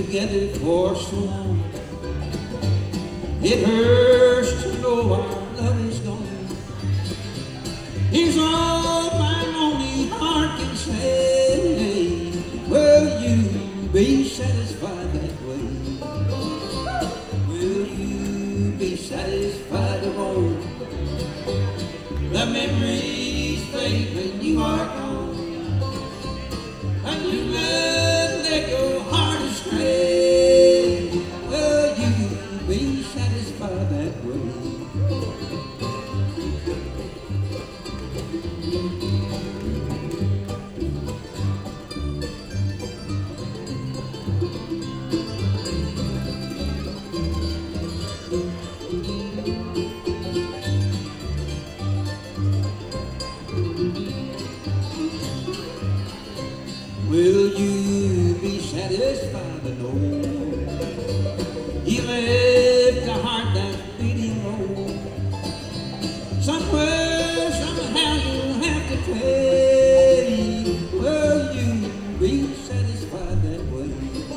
together for so long. It hurts to know our love is gone. Here's all my lonely heart can say. Will you be satisfied that way? Will you be satisfied alone? The memories fade when you are gone, and you let your heart astray. Will you be satisfied that way? Will you be satisfied to know you left a heart that's beating low? Somewhere, somehow you'll have to pay. Will you be satisfied that way?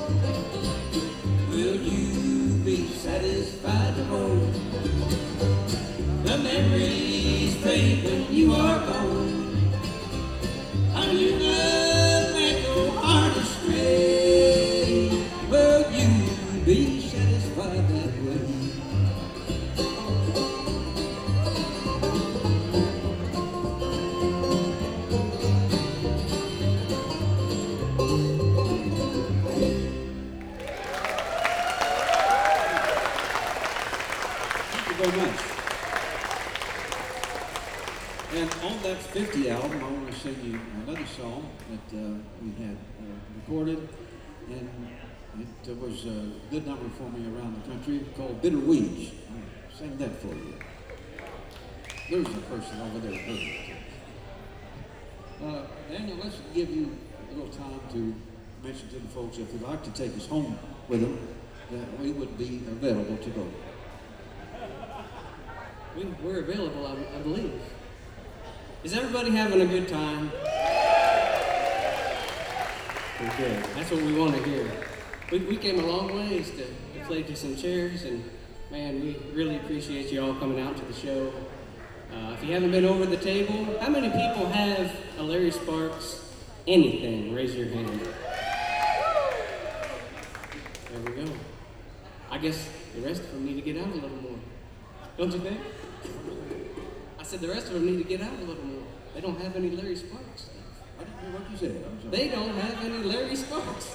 Will you be satisfied to know the memories fade when you are gone, and you heart astray? Will you be satisfied that way? Thank you very much. And on that 50 album, I want to sing you another song that we had recorded, and it was a good number for me around the country, called Bitter Weeds. I'll sing that for you. There's a person over there. Daniel, let's give you a little time to mention to the folks if they'd like to take us home with them, that we would be available to go. We're available, I believe. Is everybody having a good time? We're good. That's what we want to hear. We came a long ways to play to some chairs, and man, we really appreciate you all coming out to the show. If you haven't been over the table, how many people have a Larry Sparks anything? Raise your hand. There we go. I guess the rest of them need to get out a little more. Don't you think? I said the rest of them need to get out a little more. They don't have any Larry Sparks stuff. I didn't hear what you said. I'm sorry. They don't have any Larry Sparks.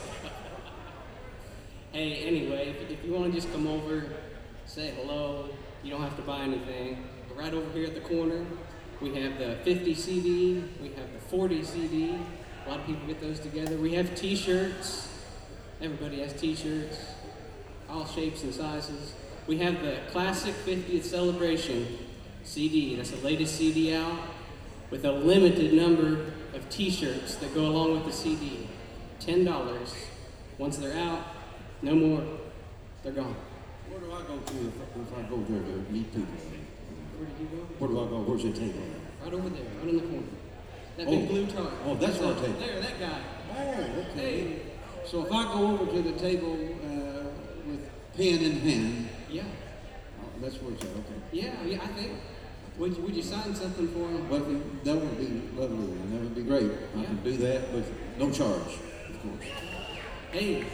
Hey, anyway, if you want to just come over, say hello, you don't have to buy anything. Right over here at the corner, we have the 50 CD, we have the 40 CD. A lot of people get those together. We have t-shirts. Everybody has t-shirts, all shapes and sizes. We have the Classic 50th Celebration CD. That's the latest CD out with a limited number of t-shirts that go along with the CD. $10. Once they're out, no more. They're gone. Where do I go to if I go there to meet people? Where did you go? Where do I go? Where's the table? Right over there, right in the corner. That big blue tarp. Oh, that's our table. There, that guy. Oh, okay. Hey. So if I go over to the table with pen in hand, Yeah. that's where it's at, okay. Yeah, I think. Would you sign something for him? Well, that would be lovely, and that would be great. I Yeah. can do that with no charge, of course. Hey.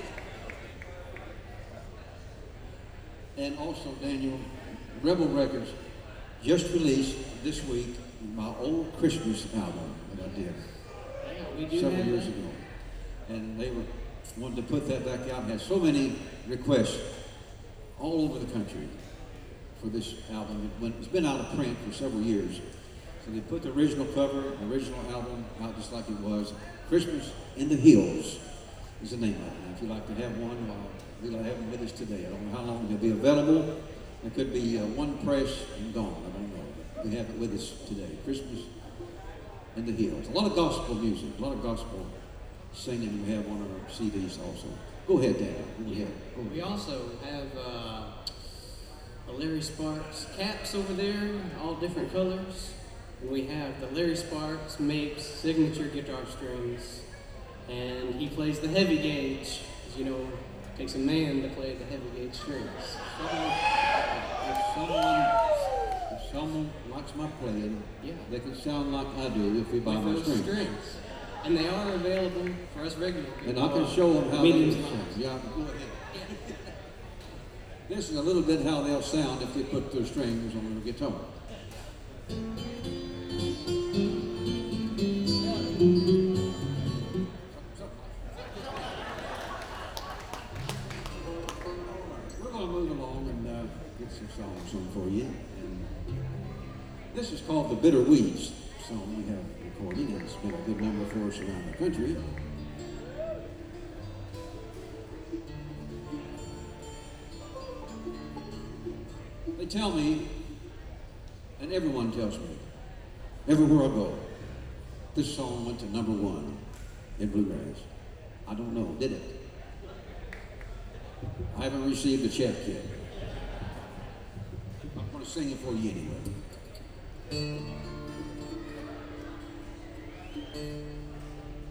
And also, Daniel, Rebel Records just released this week my old Christmas album that I did Yeah, we do several have years that. ago. And they wanted to put that back out. Had so many requests all over the country for this album. It's been out of print for several years. So they put the original cover, the original album out just like it was. Christmas in the Hills is the name of it. And if you'd like to have one, we'll have them with us today. I don't know how long they'll be available. It could be one press and gone. I don't know. But we have it with us today. Christmas in the Hills. A lot of gospel music, a lot of gospel singing we have on our CDs also. Go ahead, Daniel. Go ahead. We also have a Larry Sparks caps over there, all different colors. And we have the Larry Sparks Mapes signature guitar strings. And he plays the heavy gauge, as you know, Takes a man to play the heavy gauge strings. If someone likes my playing, Yeah. they can sound like I do if we buy my With those strings. strings. And they are available for us regular people. And I can show them how they mediums can and sound. larges. Yeah, go ahead. This is a little bit how they'll sound if they put their strings on the guitar. We're going to move along and get some songs sung for you. And this is called the Bitter Weeds song we have recorded, and it's been a good number for us around the country. They tell me, and everyone tells me, everywhere I go, this song went to #1 in bluegrass. I don't know, did it? I haven't received a check yet. I'm going to sing it for you anyway.